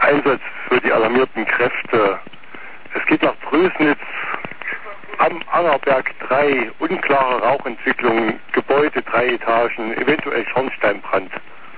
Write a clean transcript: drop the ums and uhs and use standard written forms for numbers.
Einsatz für die alarmierten Kräfte. Es geht nach Prösnitz, am Angerberg 3, unklare Rauchentwicklung, Gebäude 3 Etagen, eventuell Schornsteinbrand.